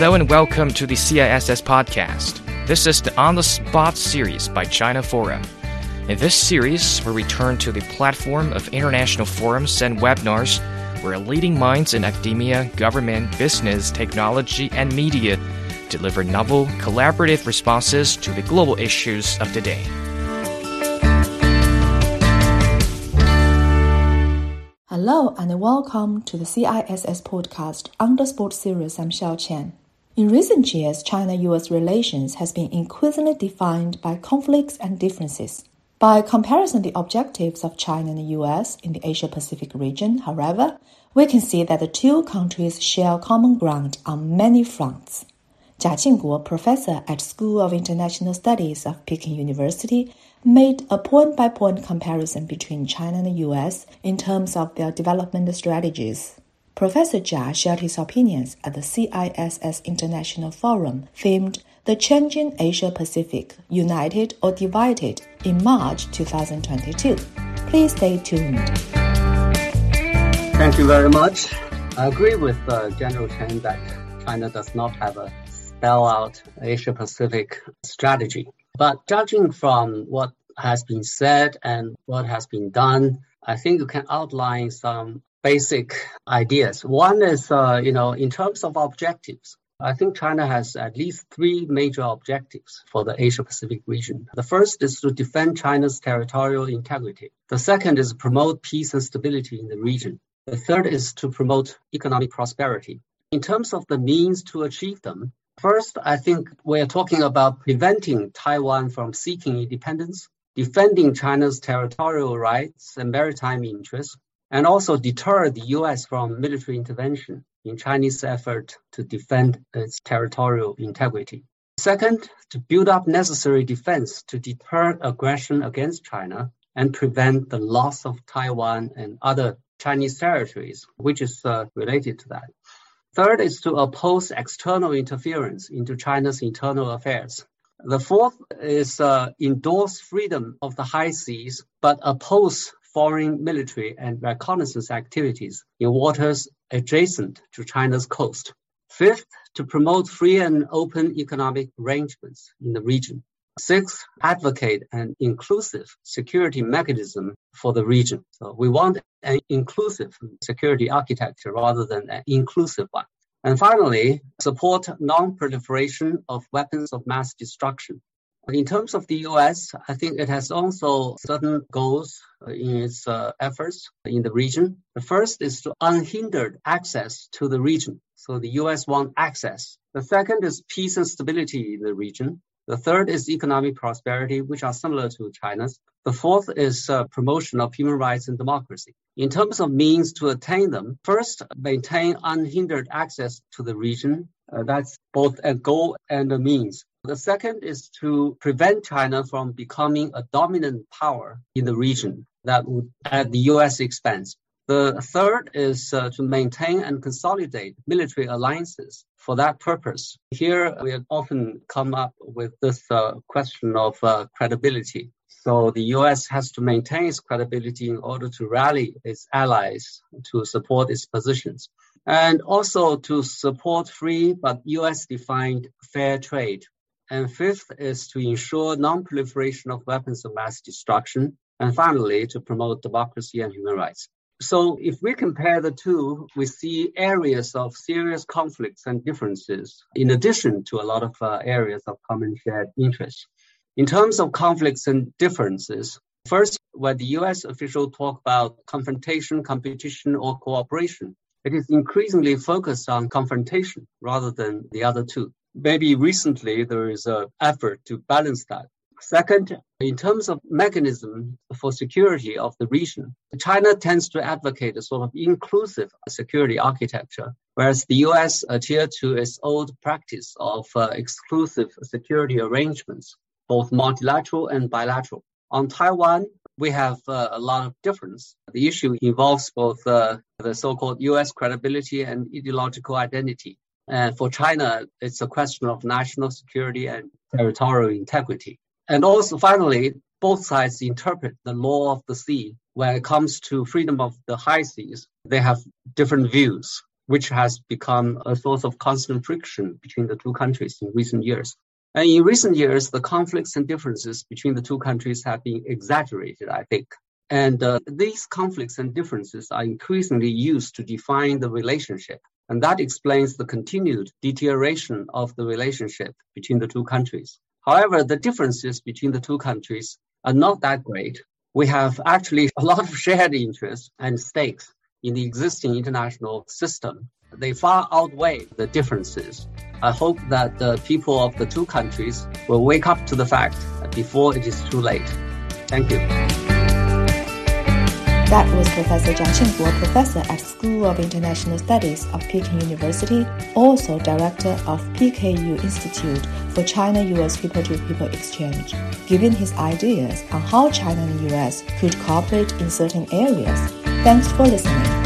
Hello and welcome to the CISS podcast. This is the On the Spot series by China Forum. In this series, we return to the platform of international forums and webinars where leading minds in academia, government, business, technology, and media deliver novel, collaborative responses to the global issues of the day. Hello and welcome to the CISS podcast on the Sport series. I'm Xiao Qian. In recent years, China-US relations has been increasingly defined by conflicts and differences. By comparison, the objectives of China and the US in the Asia-Pacific region, however, we can see that the two countries share common ground on many fronts. Jia Qingguo, professor at School of International Studies of Peking University, made a point-by-point comparison between China and the US in terms of their development strategies. Professor Jia shared his opinions at the CISS International Forum themed The Changing Asia-Pacific, United or Divided in March 2022. Please stay tuned. Thank you very much. I agree with General Chen that China does not have a spell-out Asia-Pacific strategy. But judging from what has been said and what has been done, I think you can outline some basic ideas. One is, in terms of objectives, I think China has at least three major objectives for the Asia-Pacific region. The first is to defend China's territorial integrity. The second is to promote peace and stability in the region. The third is to promote economic prosperity. In terms of the means to achieve them, first, I think we're talking about preventing Taiwan from seeking independence, defending China's territorial rights and maritime interests, and also deter the U.S. from military intervention in Chinese effort to defend its territorial integrity. Second, to build up necessary defense to deter aggression against China and prevent the loss of Taiwan and other Chinese territories, which is related to that. Third is to oppose external interference into China's internal affairs. The fourth is endorse freedom of the high seas, but oppose foreign military and reconnaissance activities in waters adjacent to China's coast. Fifth, to promote free and open economic arrangements in the region. Sixth, advocate an inclusive security mechanism for the region. So we want an inclusive security architecture rather than an inclusive one. And finally, support non-proliferation of weapons of mass destruction. In terms of the U.S., I think it has also certain goals in its efforts in the region. The first is to unhindered access to the region. So the U.S. wants access. The second is peace and stability in the region. The third is economic prosperity, which are similar to China's. The fourth is promotion of human rights and democracy. In terms of means to attain them, first, maintain unhindered access to the region. That's both a goal and a means. The second is to prevent China from becoming a dominant power in the region that would at the U.S. expense. The third is to maintain and consolidate military alliances for that purpose. Here, we have often come up with this question of credibility. So the U.S. has to maintain its credibility in order to rally its allies to support its positions. And also to support free but U.S.-defined fair trade. And fifth is to ensure non-proliferation of weapons of mass destruction. And finally, to promote democracy and human rights. So if we compare the two, we see areas of serious conflicts and differences, in addition to a lot of areas of common shared interests. In terms of conflicts and differences, first, when the U.S. officials talk about confrontation, competition, or cooperation, it is increasingly focused on confrontation rather than the other two. Maybe recently there is an effort to balance that. Second, in terms of mechanism for security of the region, China tends to advocate a sort of inclusive security architecture, whereas the U.S. adhere to its old practice of exclusive security arrangements, both multilateral and bilateral. On Taiwan, we have a lot of difference. The issue involves both the so-called U.S. credibility and ideological identity. For China, it's a question of national security and territorial integrity. And also, finally, both sides interpret the law of the sea. When it comes to freedom of the high seas, they have different views. which has become a source of constant friction between the two countries in recent years. And in recent years, the conflicts and differences between the two countries have been exaggerated, I think. And these conflicts and differences are increasingly used to define the relationship. And that explains the continued deterioration of the relationship between the two countries. However, the differences between the two countries are not that great. We have actually a lot of shared interests and stakes in the existing international system. They far outweigh the differences. I hope that the people of the two countries will wake up to the fact before it is too late. Thank you. That was Professor Jiang Qingbo, Professor at School of International Studies of Peking University, also Director of PKU Institute for China-US People-to-People Exchange, giving his ideas on how China and the US could cooperate in certain areas. Thanks for listening.